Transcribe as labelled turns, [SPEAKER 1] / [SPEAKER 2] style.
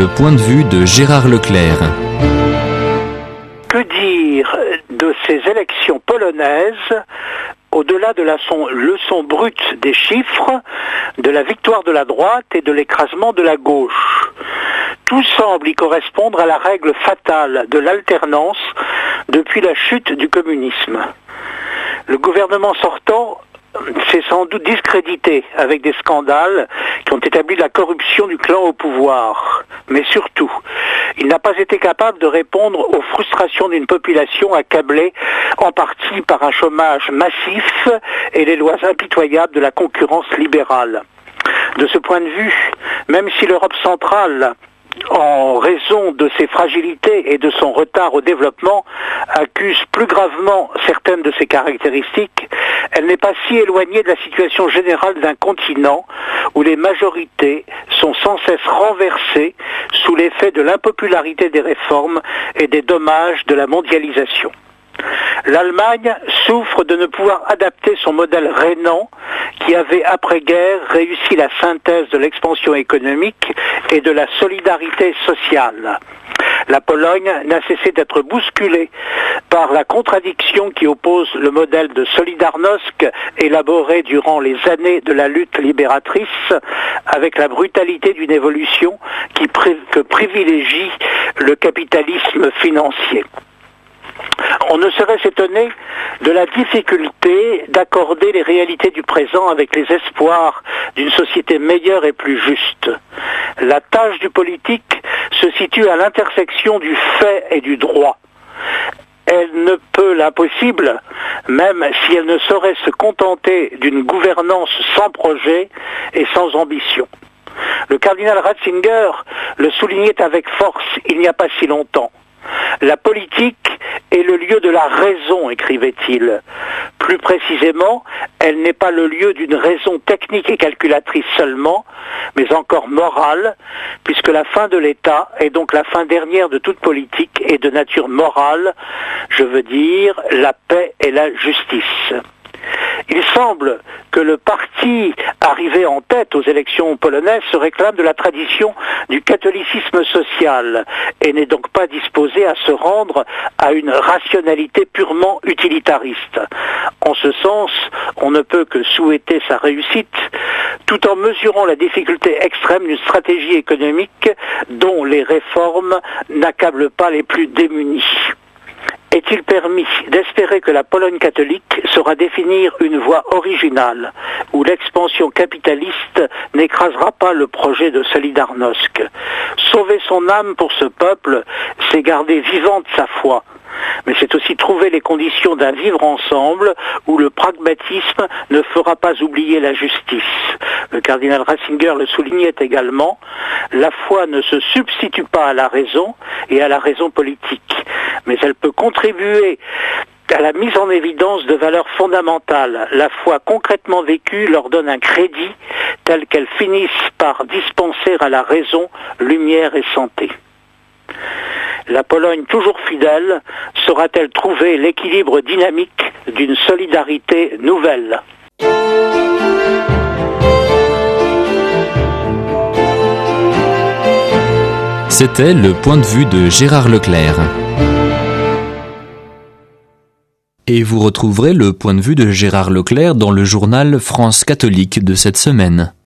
[SPEAKER 1] le point de vue de Gérard Leclerc.
[SPEAKER 2] Que dire de ces élections polonaises au-delà de la leçon brute des chiffres, de la victoire de la droite et de l'écrasement de la gauche? Tout semble y correspondre à la règle fatale de l'alternance depuis la chute du communisme. Le gouvernement sortant s'est sans doute discrédité avec des scandales qui ont établi la corruption du clan au pouvoir. Mais surtout, il n'a pas été capable de répondre aux frustrations d'une population accablée en partie par un chômage massif et les lois impitoyables de la concurrence libérale. De ce point de vue, même si l'Europe centrale, en raison de ses fragilités et de son retard au développement, accuse plus gravement certaines de ses caractéristiques, elle n'est pas si éloignée de la situation générale d'un continent où les majorités sont sans cesse renversées sous l'effet de l'impopularité des réformes et des dommages de la mondialisation. L'Allemagne souffre de ne pouvoir adapter son modèle rhénan qui avait après-guerre réussi la synthèse de l'expansion économique et de la solidarité sociale. La Pologne n'a cessé d'être bousculée par la contradiction qui oppose le modèle de Solidarnosc élaboré durant les années de la lutte libératrice avec la brutalité d'une évolution que privilégie le capitalisme financier. On ne saurait s'étonner de la difficulté d'accorder les réalités du présent avec les espoirs d'une société meilleure et plus juste. La tâche du politique se situe à l'intersection du fait et du droit. Elle ne peut l'impossible, même si elle ne saurait se contenter d'une gouvernance sans projet et sans ambition. Le cardinal Ratzinger le soulignait avec force il n'y a pas si longtemps. La politique est le lieu de la raison, écrivait-il. Plus précisément, elle n'est pas le lieu d'une raison technique et calculatrice seulement, mais encore morale, puisque la fin de l'État est donc la fin dernière de toute politique et de nature morale, je veux dire la paix et la justice. Il semble que le parti arrivé en tête aux élections polonaises se réclame de la tradition du catholicisme social et n'est donc pas disposé à se rendre à une rationalité purement utilitariste. En ce sens, on ne peut que souhaiter sa réussite tout en mesurant la difficulté extrême d'une stratégie économique dont les réformes n'accablent pas les plus démunis. Est-il permis d'espérer que la Pologne catholique saura définir une voie originale où l'expansion capitaliste n'écrasera pas le projet de Solidarnosc? Sauver son âme pour ce peuple, c'est garder vivante sa foi. Mais c'est aussi trouver les conditions d'un vivre ensemble où le pragmatisme ne fera pas oublier la justice. Le cardinal Ratzinger le soulignait également, la foi ne se substitue pas à la raison et à la raison politique, mais elle peut contribuer à la mise en évidence de valeurs fondamentales. La foi concrètement vécue leur donne un crédit tel qu'elles finissent par dispenser à la raison lumière et santé. La Pologne, toujours fidèle, saura-t-elle trouver l'équilibre dynamique d'une solidarité nouvelle?
[SPEAKER 1] C'était le point de vue de Gérard Leclerc. Et vous retrouverez le point de vue de Gérard Leclerc dans le journal France catholique de cette semaine.